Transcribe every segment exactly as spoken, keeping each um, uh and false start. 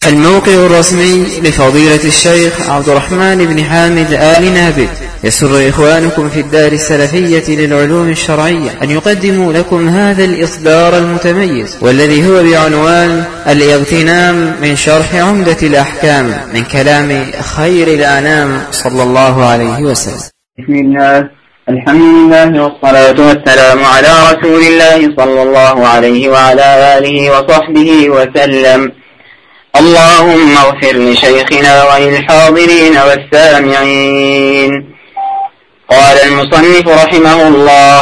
الموقع الرسمي لفضيلة الشيخ عبد الرحمن بن حامد آل نابت يسر إخوانكم في الدار السلفية للعلوم الشرعية أن يقدموا لكم هذا الإصدار المتميز والذي هو بعنوان الاغتنام من شرح عمدة الأحكام من كلام خير الأنام صلى الله عليه وسلم. بسم الله، الحمد لله والصلاة والسلام على رسول الله صلى الله عليه وعلى آله وصحبه وسلم. اللهم اغفر لشيخنا وللحاضرين والسامعين. قال المصنف رحمه الله: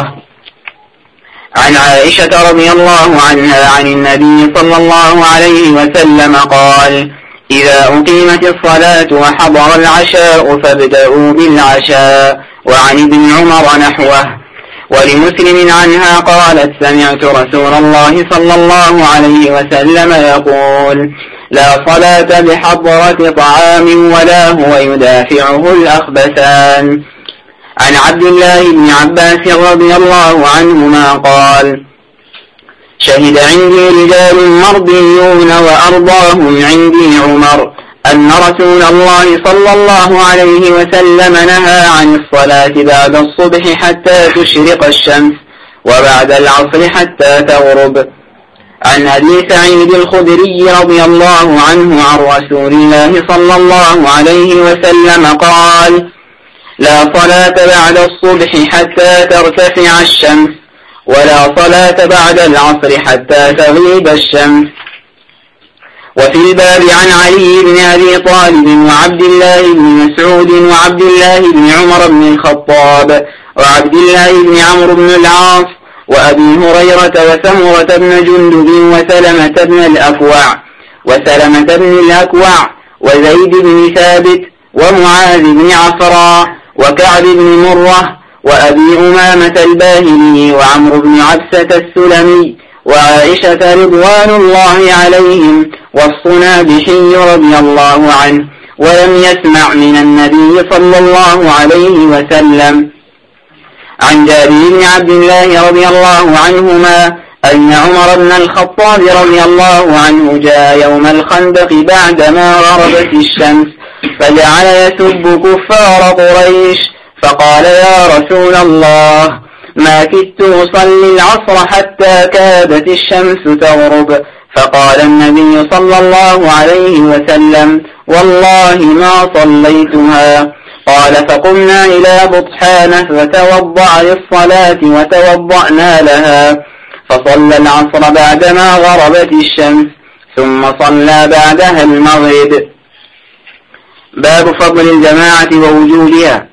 عن عائشة رضي الله عنها عن النبي صلى الله عليه وسلم قال: إذا أقيمت الصلاة وحضر العشاء فابدأوا بالعشاء. وعن ابن عمر نحوه. ولمسلم عنها قالت: سمعت رسول الله صلى الله عليه وسلم يقول: لا صلاة بحضرة طعام ولا هو يدافعه الأخبثان. عن عبد الله بن عباس رضي الله عنهما قال: شهد عندي رجال مرضيون وأرضاهم عندي عمر أن رسول الله صلى الله عليه وسلم نهى عن الصلاة بعد الصبح حتى تشرق الشمس وبعد العصر حتى تغرب. عن أبي سعيد الخدري رضي الله عنه عن رسول الله صلى الله عليه وسلم قال: لا صلاة بعد الصبح حتى ترتفع الشمس ولا صلاة بعد العصر حتى تغيب الشمس. وفي الباب عن علي بن أبي طالب وعبد الله بن مسعود وعبد الله بن عمر بن الخطاب وعبد الله بن عمرو بن العاص وأبي هريرة وسمرة بن جندب وسلمة بن الأكوع وسلمة بن الأكوع وزيد بن ثابت ومعاذ بن عفراء وكعب بن مرة وأبي أمامة الباهلي وعمرو بن عبسة السلمي وعائشة رضوان الله عليهم والصنابحي رضي الله عنه، ولم يسمع من النبي صلى الله عليه وسلم. عن جابر بن عبد الله رضي الله عنهما أن عمر بن الخطاب رضي الله عنه جاء يوم الخندق بعدما غربت الشمس فجعل يسب كفار قريش، فقال: يا رسول الله، ما كدت أصلي العصر حتى كادت الشمس تغرب. فقال النبي صلى الله عليه وسلم: والله ما صليتها. قال: فقمنا إلى بطحانة فتوضأ للصلاة وتوضأنا لها، فصلى العصر بعدما غربت الشمس ثم صلى بعدها المغرب. باب فضل الجماعة ووجوبها.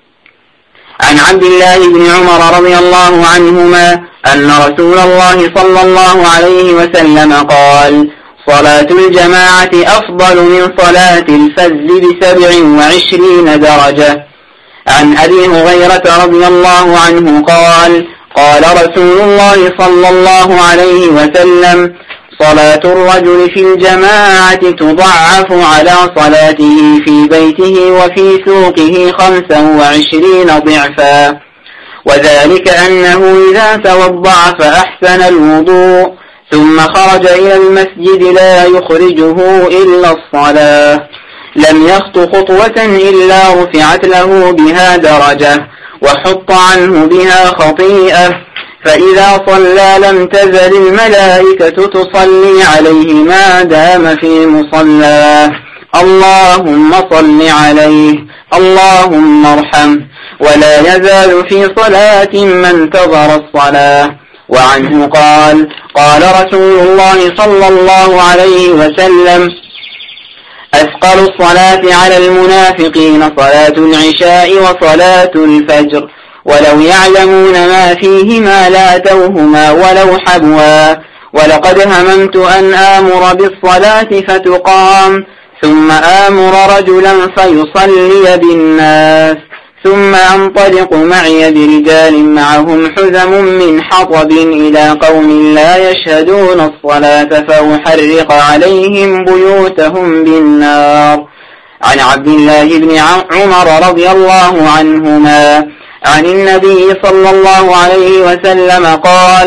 عن عبد الله بن عمر رضي الله عنهما أن رسول الله صلى الله عليه وسلم قال: صلاة الجماعة أفضل من صلاة الفذ بسبع وعشرين درجة. عن أبي هريرة رضي الله عنه قال: قال رسول الله صلى الله عليه وسلم: صلاة الرجل في الجماعة تضعف على صلاته في بيته وفي سوقه خمسا وعشرين ضعفا، وذلك أنه إذا توضع فأحسن الوضوء ثم خرج إلى المسجد لا يخرجه إلا الصلاة لم يخط خطوة إلا رفعت له بها درجة وحط عنه بها خطيئة، فإذا صلى لم تزل الملائكة تصلي عليه ما دام في مصلاه: اللهم صل عليه، اللهم ارحمه، ولا يزال في صلاة ما انتظر الصلاة. وعنه قال: قال رسول الله صلى الله عليه وسلم: أثقل الصلاة على المنافقين صلاة العشاء وصلاة الفجر، ولو يعلمون ما فيهما لاتوهما ولو حبوا. ولقد هممت أن آمر بالصلاة فتقام ثم آمر رجلا فيصلي بالناس ثم أنطلق معي برجال معهم حزم من حطب إلى قوم لا يشهدون الصلاة فأحرق عليهم بيوتهم بالنار. عن عبد الله بن عمر رضي الله عنهما عن النبي صلى الله عليه وسلم قال: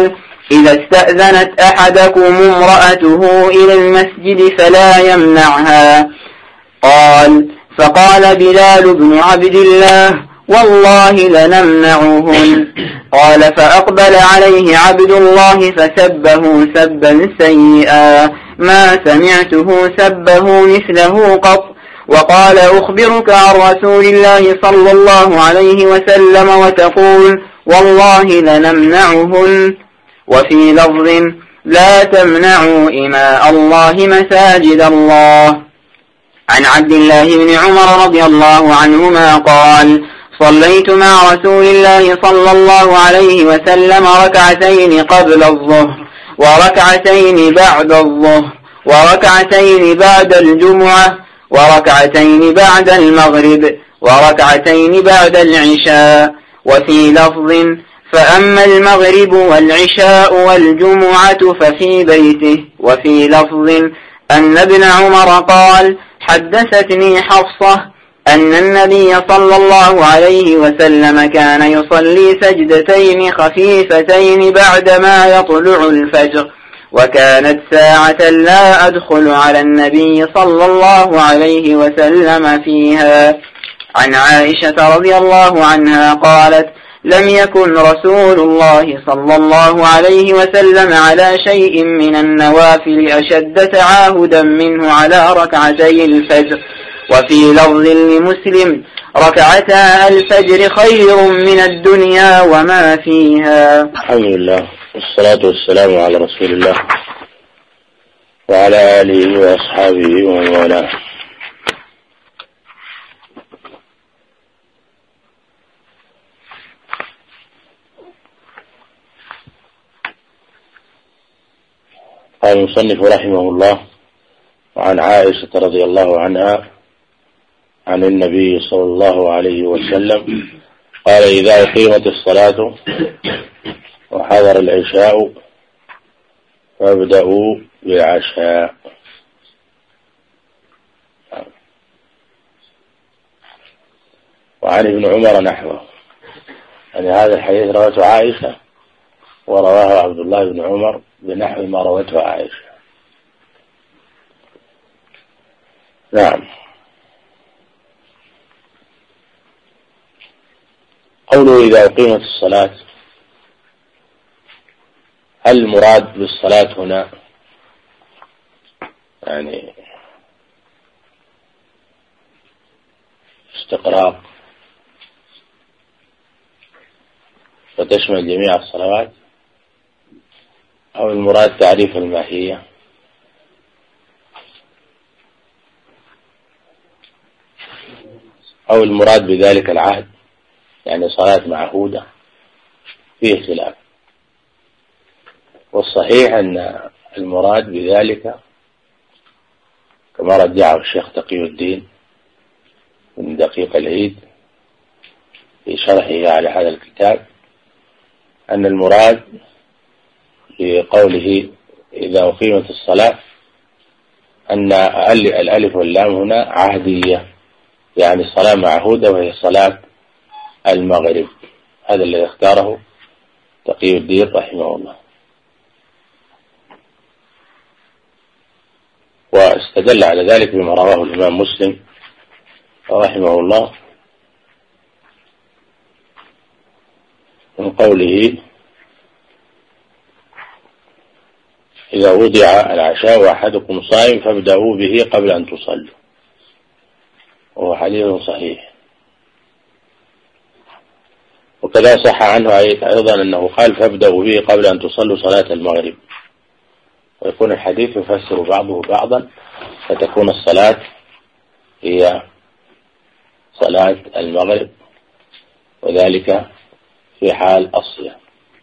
إذا استأذنت أحدكم امرأته إلى المسجد فلا يمنعها. قال: فقال بلال بن عبد الله: والله لنمنعهن. قال: فأقبل عليه عبد الله فسبه سبا سيئا ما سمعته سبه مثله قط، وقال: أخبرك عن رسول الله صلى الله عليه وسلم وتقول والله لنمنعهن. وفي لفظ: لا تمنعوا إماء الله مساجد الله. عن عبد الله بن عمر رضي الله عنهما قال: صليت مع رسول الله صلى الله عليه وسلم ركعتين قبل الظهر وركعتين بعد الظهر وركعتين بعد الجمعة وركعتين بعد المغرب وركعتين بعد العشاء. وفي لفظ: فأما المغرب والعشاء والجمعة ففي بيته. وفي لفظ أن ابن عمر قال: حدثتني حفصة أن النبي صلى الله عليه وسلم كان يصلي سجدتين خفيفتين بعدما يطلع الفجر، وكانت ساعة لا أدخل على النبي صلى الله عليه وسلم فيها. عن عائشة رضي الله عنها قالت: لم يكن رسول الله صلى الله عليه وسلم على شيء من النوافل أشد تعاهدا منه على ركعتي الفجر. وفي لفظ لمسلم: ركعتا الفجر خير من الدنيا وما فيها. الحمد لله والصلاة والسلام على رسول الله وعلى آله وأصحابه ومن والاه. قال المصنف رحمه الله: وعن عائشة رضي الله عنها عن النبي صلى الله عليه وسلم قال: إذا أقيمت الصلاة وحضر العشاء فابدأوا بالعشاء. وعن ابن عمر نحوه، يعني هذا الحديث رواه عائشة ورواه عبد الله بن عمر بنحو ما روته عائشة. نعم. قوله إذا أقيمت الصلاة، هل المراد بالصلاة هنا يعني استقراء فتشمل جميع الصلوات، أو المراد تعريف الماهية؟ أو المراد بذلك العهد يعني صلاة معهودة؟ فيه خلاف، والصحيح أن المراد بذلك كما رجعه الشيخ تقي الدين من دقيق العيد في شرحه على هذا الكتاب، أن المراد بقوله إذا أقيمت الصلاة أن الألف واللام هنا عهدية، يعني صلاة معهودة وهي صلاة المغرب. هذا الذي اختاره تقي الدين رحمه الله، واستدل على ذلك بما رواه الإمام مسلم رحمه الله من قوله: إذا وضع العشاء وأحدكم صائم فابدأوا به قبل أن تصلوا، وهو حديث صحيح. وكذا صح عنه أيضا أنه قال: فابدأوا به قبل أن تصلوا صلاة المغرب، ويكون الحديث يفسر بعضه بعضا، فتكون الصلاة هي صلاة المغرب، وذلك في حال الصيام.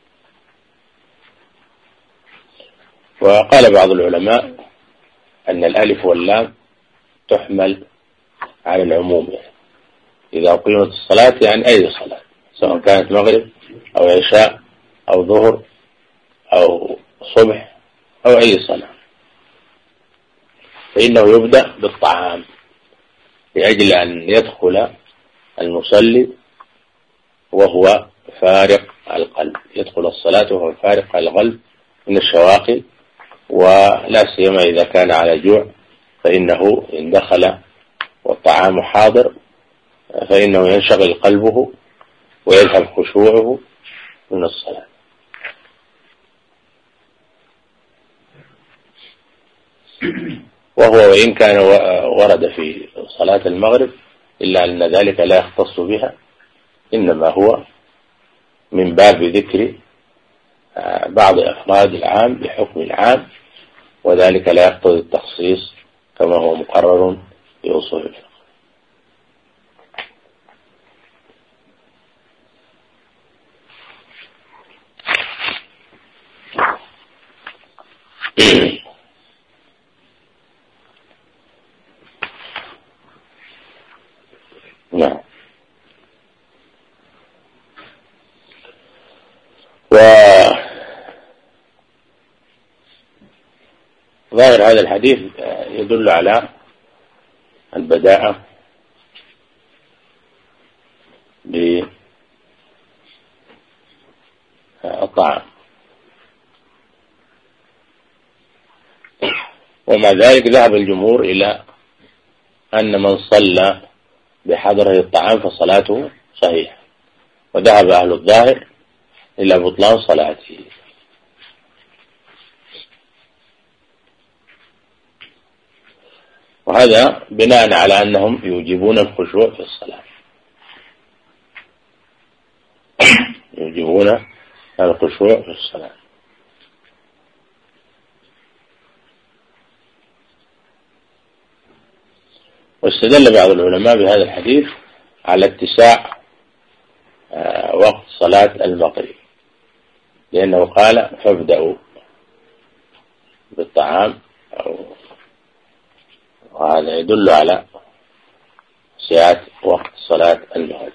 وقال بعض العلماء أن الألف واللام تحمل على العموم، يعني إذا أقيمت الصلاة يعني أي صلاة، سواء كانت مغرب أو عشاء أو ظهر أو صبح أو أي صلاة، فإنه يبدأ بالطعام لأجل أن يدخل المصلي وهو فارق القلب، يدخل الصلاة وهو فارق القلب من الشواغل، ولا سيما إذا كان على جوع، فإنه إن دخل والطعام حاضر فإنه ينشغل قلبه ويذهب خشوعه من الصلاة. وهو وإن كان ورد في صلاة المغرب إلا أن ذلك لا يختص بها، إنما هو من باب ذكر بعض أفراد العام بحكم العام، وذلك لا يقتضي التخصيص كما هو مقرر في أصول الفقه. نعم. وظاهر هذا الحديث يدل على البداءة بالطعام، ومع ذلك ذهب الجمهور إلى أن من صلى بحضره الطعام فصلاته صحيحة، وذهب أهل الظاهر إلى بطلان صلاته. وهذا بناء على أنهم يوجبون الخشوع في الصلاة، يوجبون الخشوع في الصلاة. واستدل بعض العلماء بهذا الحديث على اتساع وقت صلاة المغرب، لأنه قال فابدأوا بالطعام، وهذا يدل على سعة وقت صلاة المغرب.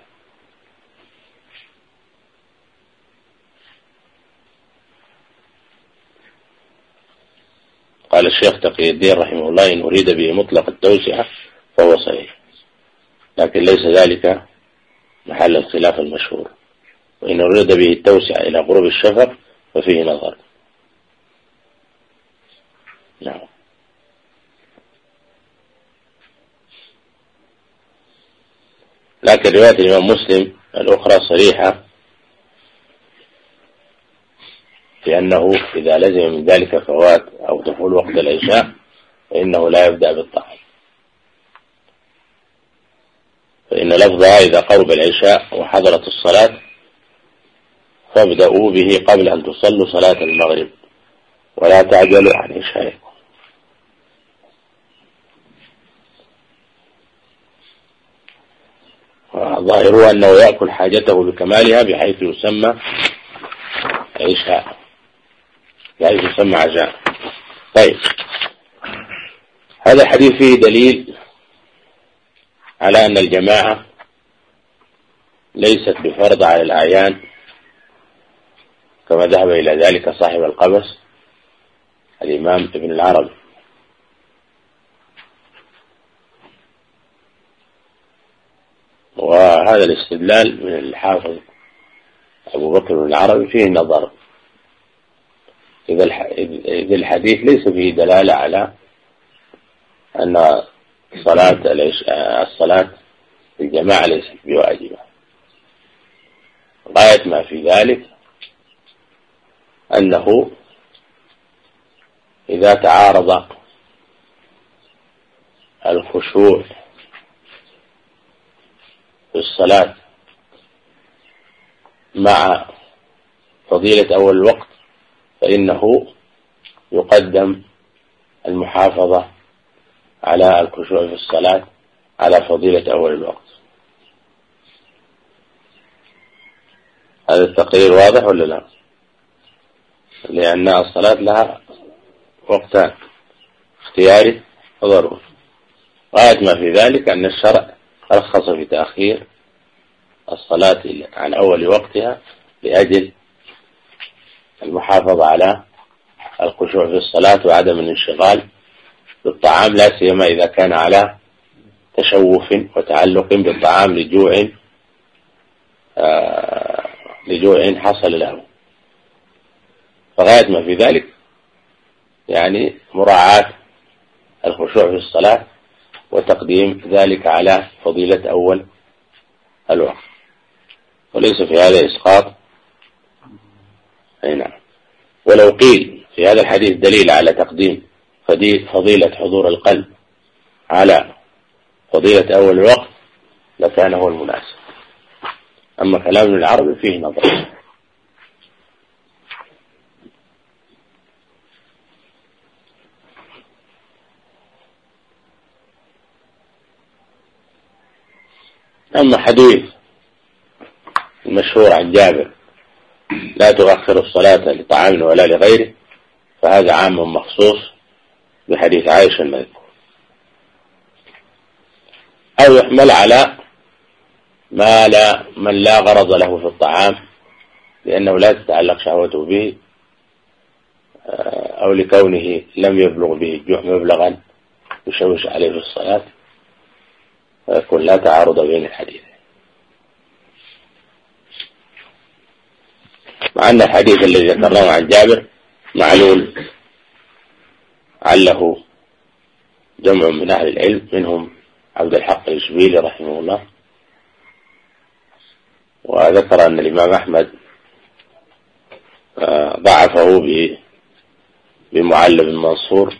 قال الشيخ تقي الدين رحمه الله: إن أريد به مطلق التوسعة فهو صحيح، لكن ليس ذلك محل الخلاف المشهور، وإن أريد به التوسعة إلى غروب الشفق ففيه نظر. نعم. لكن رواية الإمام مسلم الأخرى صريحة في أنه إذا لزم من ذلك فوات أو دخول وقت العشاء فإنه لا يبدأ بالطعام، فإن لفظها إذا قرب العشاء وحضرت الصلاة فابدأوا به قبل أن تصلوا صلاة المغرب ولا تعجلوا عن عشائكم. ظاهره أنه يأكل حاجته بكمالها بحيث يسمى عشاء، بحيث يسمى عشاء. طيب، هذا الحديث فيه دليل على أن الجماعة ليست بفرض على الأعيان كما ذهب إلى ذلك صاحب القبس الإمام ابن العربي. وهذا الاستدلال من الحافظ أبو بكر بن العربي فيه نظر، إذا الحديث ليس فيه دلالة على أن صلاة الصلاة في الجماعة ليست بواجبة. غاية ما في ذلك أنه إذا تعارض الخشوع في الصلاة مع فضيلة أول الوقت فإنه يقدم المحافظة على الخشوع في الصلاة على فضيلة أول الوقت. هذا التقرير واضح ولا لا؟ لأن الصلاة لها وقتان، اختياري وضروري. غاية ما في ذلك أن الشرع رخص في تأخير الصلاة عن أول وقتها لأجل المحافظة على الخشوع في الصلاة وعدم الانشغال بالطعام، لا سيما إذا كان على تشوف وتعلق بالطعام لجوع آه لجوع حصل له، فغاية ما في ذلك يعني مراعاة الخشوع في الصلاة وتقديم ذلك على فضيلة أول الوقت، وليس في هذا إسقاط. أي نعم. ولو قيل في هذا الحديث دليل على تقديم فضيلة حضور القلب على فضيلة أول الوقت لكان هو المناسب. أما كلام ابن العربي فيه نظر. أما حديث المشهور عن جابر لا تؤخر الصلاة لطعام ولا لغيره، فهذا عام مخصوص بحديث عائشة المذكور، أو يحمل على ما لا من لا غرض له في الطعام لأنه لا تتعلق شهوته به، أو لكونه لم يبلغ به الجوع مبلغا يشوش عليه في الصلاة، فيكون لا تعارض بين الحديث. مع أن الحديث الذي ذكرناه عن جابر معلول عله جمع من أهل العلم منهم عبد الحق الإشبيلي رحمه الله، وذكر أن الإمام أحمد ضعفه بمعل بن منصور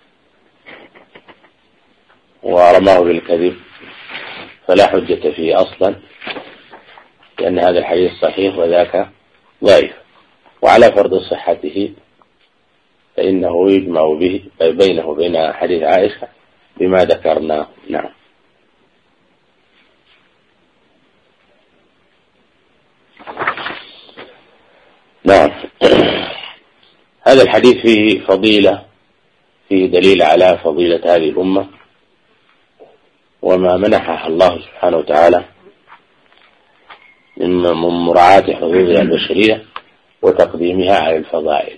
ورماه بالكذب، فلا حجة فيه أصلا لأن هذا الحديث صحيح وذاك ضعيف. وعلى فرض صحته فإنه يجمع به بينه وبين حديث عائشة بما ذكرنا. نعم. نعم. هذا الحديث فيه فضيلة، فيه دليل على فضيلة هذه الأمة وما منحها الله سبحانه وتعالى من مراعاة حدودها البشرية وتقديمها على الفضائل.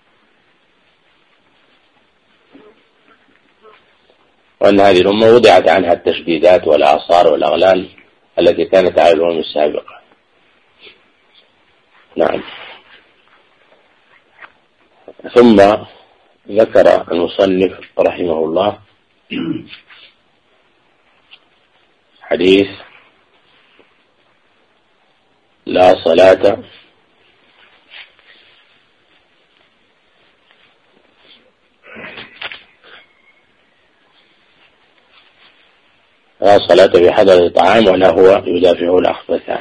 وأن هذه الأمة وضعت عنها التشديدات والآثار والأغلال التي كانت على الأمم السابقة. نعم. ثم ذكر المصنف رحمه الله حديث لا صلاة لا صلاة بحضر الطعام ولا هو يدافعه الأخبثان.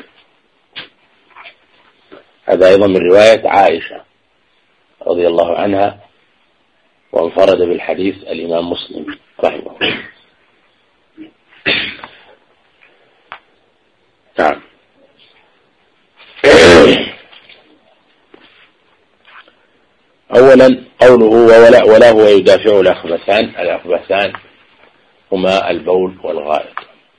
هذا أيضا من رواية عائشة رضي الله عنها، وانفرد بالحديث الإمام مسلم رحمه الله. نعم. أولا قوله ولا, ولا هو يدافع الأخبثان. الأخبثان هما البول والغائط.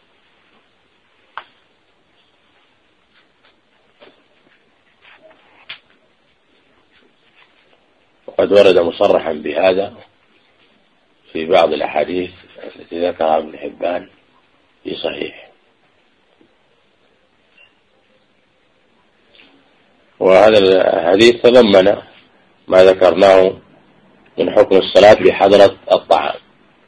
وقد ورد مصرحا بهذا في بعض الأحاديث التي ذكرها ابن حبان في صحيح. وهذا الحديث تضمن ما ذكرناه من حكم الصلاة بحضرة الطعام.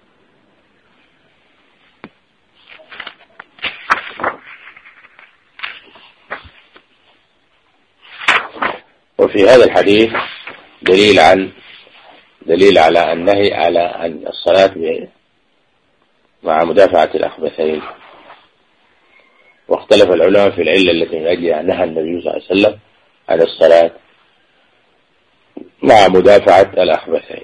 وفي هذا الحديث دليل عن دليل على النهي على أن الصلاة مع مدافعة الأخبثين. واختلف العلماء في العلة التي من أجلها نهى النبي صلى الله عليه وسلم عن الصلاة مع مدافعة الأخبثين.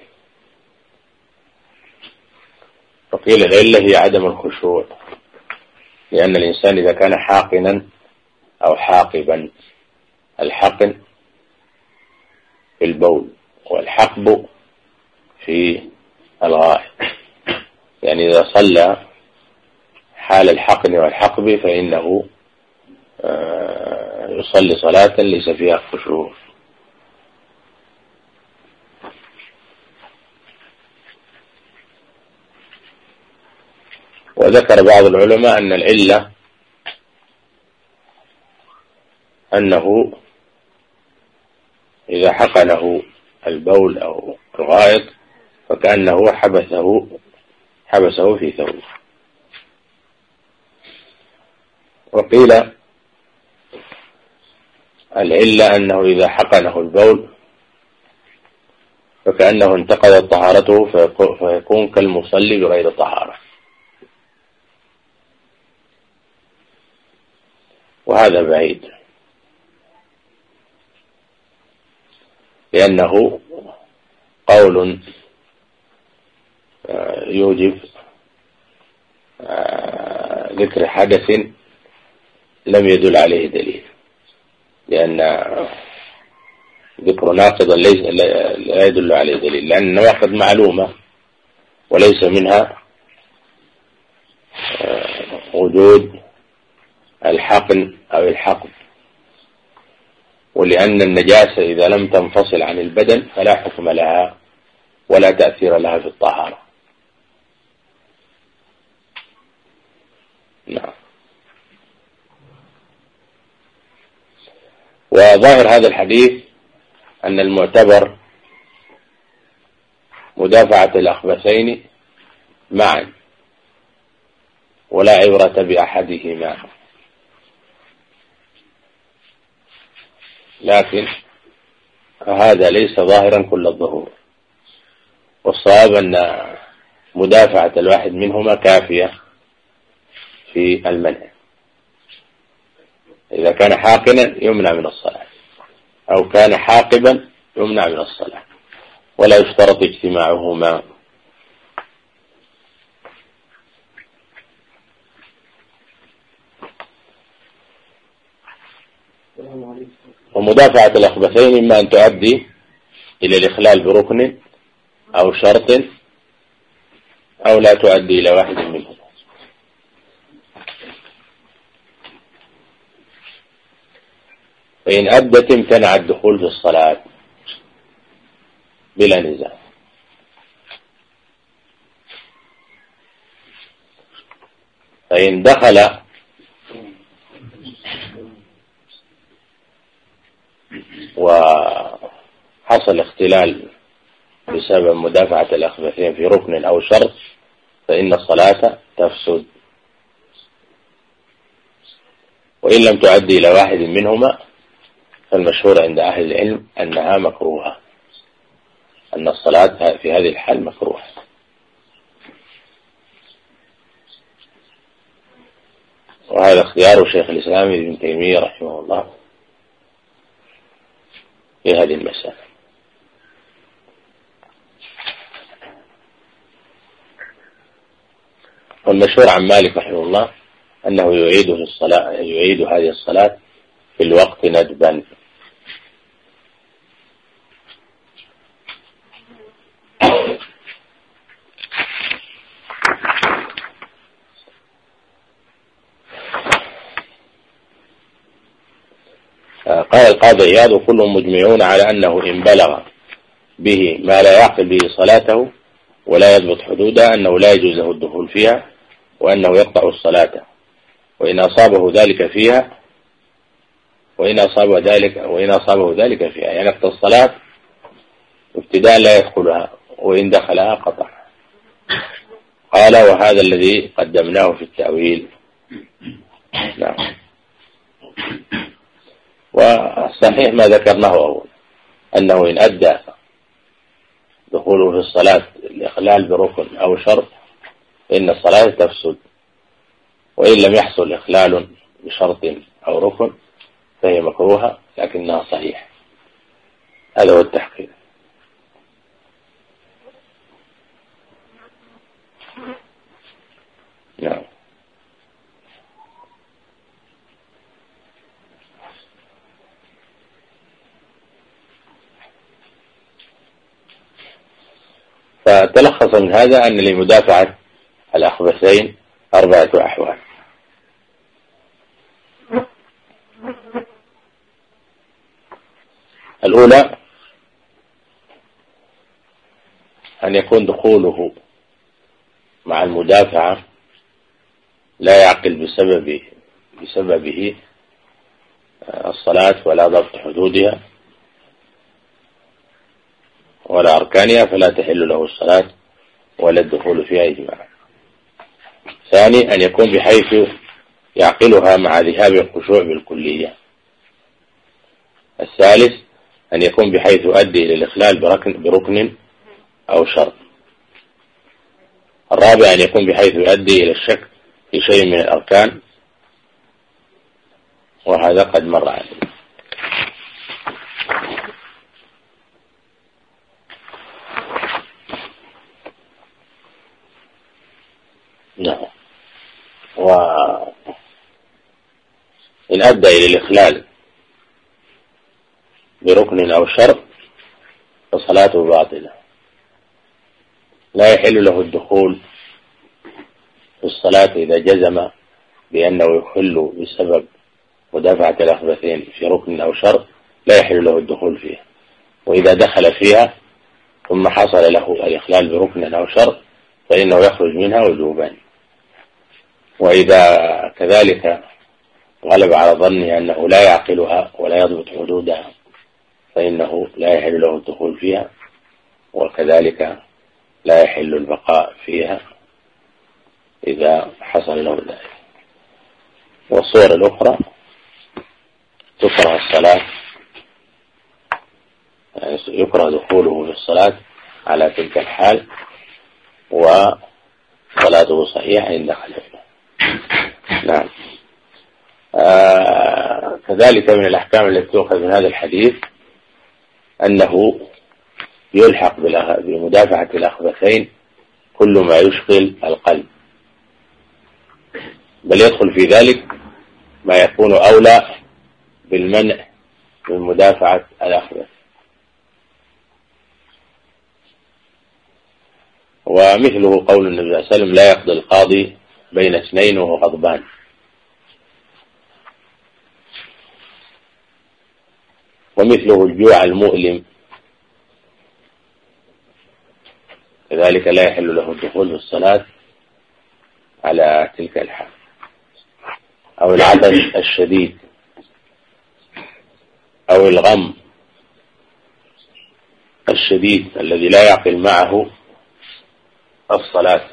فقيل العلة هي عدم الخشوع، لأن الإنسان إذا كان حاقنا أو حاقبا، الحقن في البول والحقب في الغائط، يعني إذا صلى حال الحقن والحقب فإنه يصلي صلاة ليس فيها خشوع. وذكر بعض العلماء أن العلة أنه إذا حقنه البول أو الغائط فكأنه حبسه حبسه في ثوبه. وقيل العلة أنه إذا حقنه البول فكأنه انتقضت طهارته فيكون كالمصلي بغير طهارة، وهذا بعيد لأنه قول يوجب ذكر حدث لم يدل عليه دليل، لأن ذكر ناقض ليس لا يدل عليه دليل، لأن النواقض معلومة وليس منها وجود الحقن أو الحقن، ولأن النجاسة إذا لم تنفصل عن البدن فلا حكم لها ولا تأثير لها في الطهارة. نعم. وظاهر هذا الحديث أن المعتبر مدافعة الأخبثين معا ولا عبرة بأحدهما، لكن هذا ليس ظاهرا كل الظهور، والصواب أن مدافعة الواحد منهما كافية في المنع. إذا كان حاقنا يمنع من الصلاة أو كان حاقبا يمنع من الصلاة، ولا يشترط اجتماعهما. ومدافعة الأخبثين إما أن تؤدي إلى الإخلال بركن أو شرط أو لا تؤدي إلى واحد منهم. فإن أدت امتنع الدخول في الصلاة بلا نزاع. فإن دخل وحصل اختلال بسبب مدافعة الأخبثين في ركن أو شرط فإن الصلاة تفسد، وإن لم تؤدي إلى واحد منهما فالمشهور عند أهل العلم أنها مكروهة، أن الصلاة في هذه الحال مكروهة. وهذا اختيار شيخ الإسلام ابن تيمية رحمه الله في هذه المسألة. والمشهور عن مالك رحمه الله أنه يعيد في الصلاة يعيد هذه الصلاة في الوقت ندبا. قال القاضي عياض: وكلهم مجمعون على أنه إن بلغ به ما لا يعقل به صلاته ولا يضبط حدودها أنه لا يجوز له الدخول فيها، وأنه يقطع الصلاة، وإن أصابه ذلك فيها وإن أصابه ذلك وإن أصابه ذلك فيها يعني يقطع الصلاة ابتداء لا يدخلها، وإن دخلها قطع. قال: وهذا الذي قدمناه في التأويل. نعم. والصحيح ما ذكرناه أول، أنه إن أدى دخوله في الصلاة الإخلال بركن أو شرط فإن الصلاة تفسد، وإن لم يحصل إخلال بشرط أو ركن فهي مكروهة لكنها صحيحة. هذا هو التحقيق. نعم. فتلخص من هذا أن لمدافعة الأخبثين أربعة أحوال. الأولى أن يكون دخوله مع المدافعة لا يعقل بسببه بسببه الصلاة ولا ضبط حدودها، ولا أركانها فلا تحل له الصلاة ولا الدخول فيها إجماعا. ثاني أن يكون بحيث يعقلها مع ذهاب الخشوع بالكلية. الثالث أن يكون بحيث يؤدي إلى الإخلال بركن, بركن أو شرط. الرابع أن يكون بحيث يؤدي إلى الشك في شيء من الأركان، وهذا قد مر عليه. نعم. وإن أدى إلى الإخلال بركن أو شرط فصلاته باطلة، لا يحل له الدخول في الصلاة إذا جزم بأنه يخل بسبب مدافعة الأخبثين في ركن أو شرط، لا يحل له الدخول فيها. وإذا دخل فيها ثم حصل له الإخلال بركن أو شرط فإنه يخرج منها وجوبا. وإذا كذلك غلب على ظنه أنه لا يعقلها ولا يضبط حدودها فإنه لا يحل له الدخول فيها، وكذلك لا يحل البقاء فيها إذا حصل له ذلك. والصور الأخرى تكره الصلاة، يعني يكره دخوله في الصلاة على تلك الحال وصلاته صحيحة إن دخل فيها. نعم. آه كذلك من الأحكام التي تؤخذ من هذا الحديث أنه يلحق بمدافعة الأخبثين كل ما يشغل القلب، بل يدخل في ذلك ما يكون أولى بالمنع من مدافعة الأخبث. ومثله قول النبي صلى الله عليه وسلم: لا يقضي القاضي بين اثنين وهو غضبان. ومثله الجوع المؤلم، كذلك لا يحل له الدخول في الصلاة على تلك الحال. أو العطش الشديد أو الغم الشديد الذي لا يعقل معه الصلاة.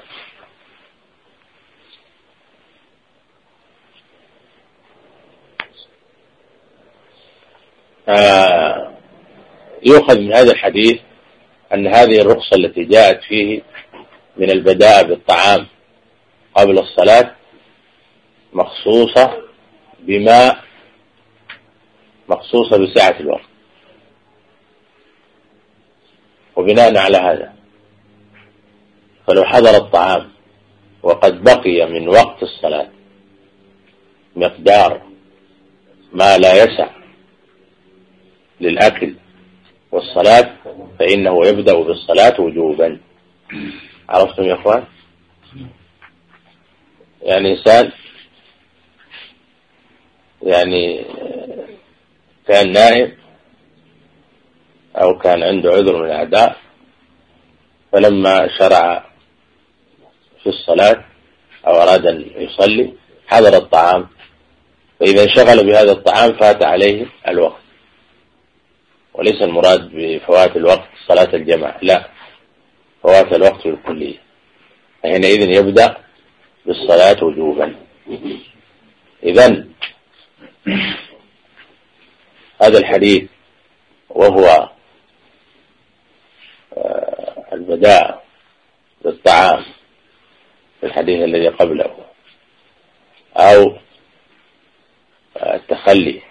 آه يؤخذ من هذا الحديث أن هذه الرخصة التي جاءت فيه من البداءة بالطعام قبل الصلاة مخصوصة بما مخصوصة بسعة الوقت. وبناء على هذا فلو حضر الطعام وقد بقي من وقت الصلاة مقدار ما لا يسع للأكل والصلاة فإنه يبدأ بالصلاة وجوبا. عرفتم يا أخوان؟ يعني إنسان يعني كان نائم أو كان عنده عذر من الأعداء، فلما شرع في الصلاة أو أراد أن يصلي حضر الطعام، فإذا انشغل بهذا الطعام فات عليه الوقت. وليس المراد بفوات الوقت صلاة الجماعة، لا، فوات الوقت بالكلية، فحينئذ يبدأ بالصلاة وجوبا. إذن هذا الحديث وهو البداء بالطعام في الحديث الذي قبله أو التخلي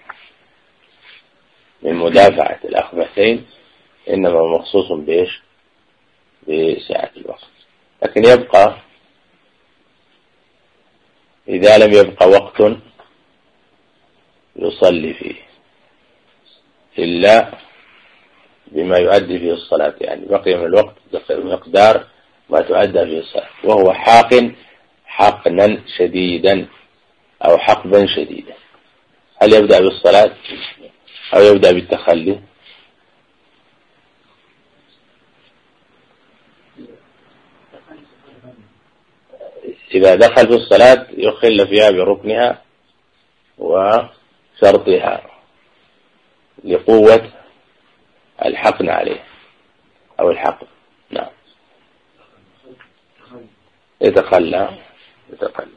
من مدافعة الأخبثين إنما مخصوص بإيش؟ بسعة الوقت. لكن يبقى إذا لم يبقى وقت يصلي فيه إلا بما يؤدي فيه الصلاة، يعني بقي من الوقت مقدار ما تؤدى فيه الصلاة، وهو حاق حقنا شديدا أو حقبا شديدا، هل يبدأ بالصلاة أو يبدأ بالتخلي؟ إذا دخل في الصلاة يخل فيها بركنها وشرطها لقوة الحقن عليه. أو الحقن. نعم. يتخلى يتخلى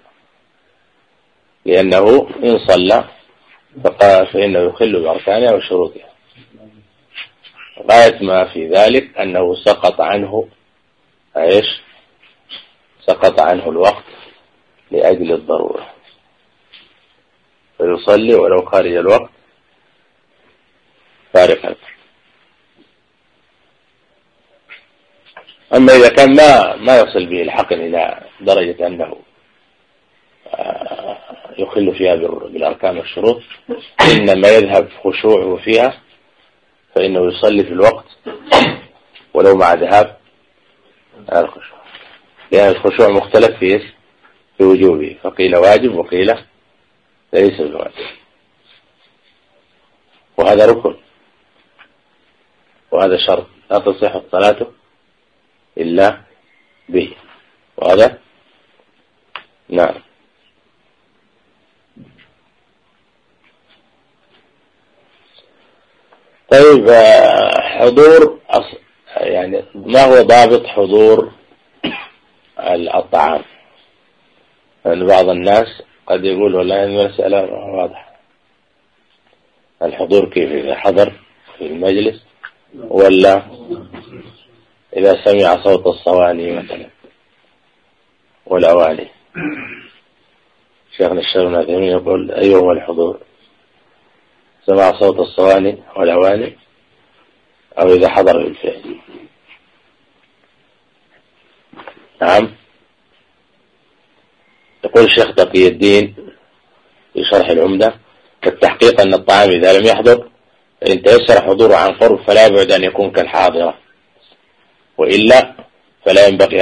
لأنه إن صلى فقال فإنه يخل بأركانها وشروطها. غاية ما في ذلك أنه سقط عنه إيش؟ سقط عنه الوقت لأجل الضرورة، فيصلي ولو خارج الوقت فارقا. أما إذا كان ما ما يصل به الحقن إلى درجة أنه يخل فيها بالأركان والشروط، إنما يذهب خشوعه فيها، فإنه يصلي في الوقت ولو مع ذهاب الخشوع، لأن الخشوع مختلف فيه في وجوبه، فقيل واجب وقيل ليس بواجب، وهذا ركن وهذا شرط لا تصح الصلاة إلا به، وهذا نعم. طيب حضور يعني ما هو ضابط حضور الطعام؟ يعني بعض الناس قد يقول والله المسألة واضحة، الحضور كيف؟ إذا حضر في المجلس ولا إذا سمع صوت الصواني مثلا والأواني؟ شيخنا الشيخ ابن عثيمين يقول أيهما الحضور؟ سمع صوت الصواني والأواني أو إذا حضر بالفعل؟ نعم. يقول الشيخ تقي الدين في شرح العمدة: التحقيق أن الطعام إذا لم يحضر فإن تيسر حضوره عن قرب فلا يبعد أن يكون كالحاضرة، وإلا فلا ينبغي